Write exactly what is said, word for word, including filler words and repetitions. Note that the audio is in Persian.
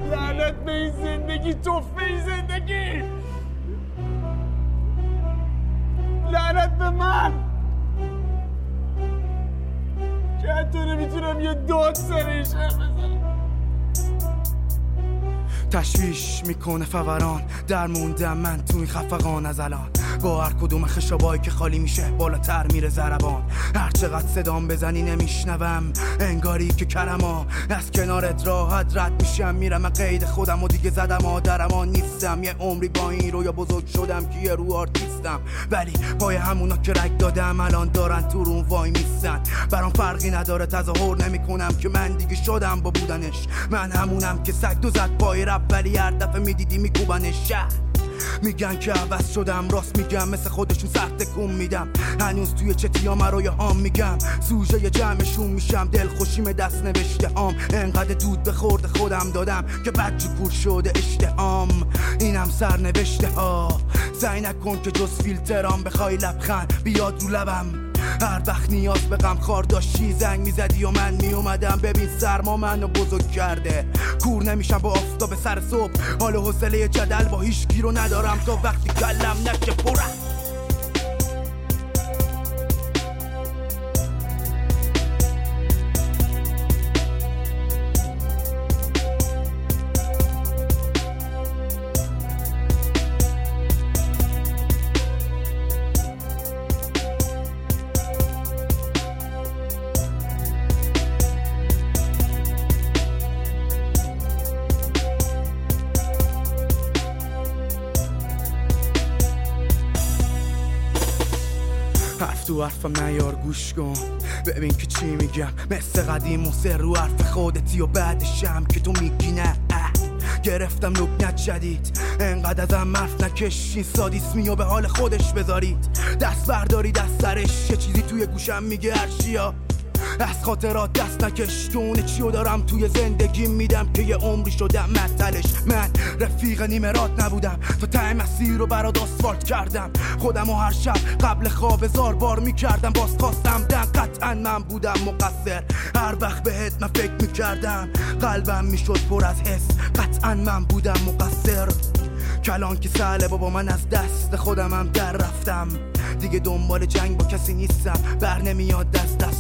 لعنت به این زندگی، توفه این زندگی، لعنت به من که حتی نمیتونم یه داد سرش بزنم. تشویش میکنه فوران در موندم من تو این خفقان از الان، با هر کدوم خشابایی که خالی میشه بالاتر میره ضربان. هر چقدر صدام بزنی نمیشنوم، انگاری که کرما از کنارت راحت رد میشم. میرم قید خودم و دیگه زدم آدرمان نیستم. یه عمری با این رویا بزرگ شدم که یه رو آرتیستم، ولی پای همونا که رگ دادم الان دارن تو رون وای میستن. برام فرقی نداره تظاهر نمی کنم که من دیگه شدم با بودنش. من همونم که سگ دو زد پای رب، ولی هر دفعه میدیدی میکوبنش. میگن که عوض شدم، راست میگم، مثل خودشون سخت تکون میدم. هنوز توی چتیا مرای هام میگم، سوژه جمعشون میشم. دل خوشیم دست نوشته هام، انقدر دود به خورد خودم دادم که بد پور شده اشتهام. اینم سر نوشته ها، سعی نکن که جز فیلترام بخوای لبخند بیاد رو لبم. هر وقت نیاز به غم خار داشتی زنگ میزدی و من میومدم. ببین سرما منو بزرگ کرده، کور نمیشم با آفتاب سر صبح. حال و حوصله جدل با هیچ کی رو ندارم تا وقتی کلم نشه پره. حرف تو حرفم نیار گوش کن، ببین که چی میگم. مثل قدیم مصر رو حرف خودتی و بعدشم که تو میگی نه. گرفتم لکنت جدید، انقدر ازم حرف نکشین. سادیسمی و به حال خودش بذارید، دست بردارید از سرش. یه چیزی توی گوشم میگه هرچیا از خاطرات دست نکش. دونه چیو دارم توی زندگی میدم که یه عمری شدم معطلش. من رفیق نیمرات نبودم تا ته مسیر رو برات آسفالت کردم. خودم و هر شب قبل خواب هزار بار میکردم باز خواستم دن. قطعا من بودم مقصر، هر وقت بهت من فکر میکردم قلبم میشد پر از حس. قطعا من بودم مقصر، کلان که ساله بابا من از دست خودم هم در رفتم. دیگه دنبال جنگ با کسی نیستم، بر نمیاد دست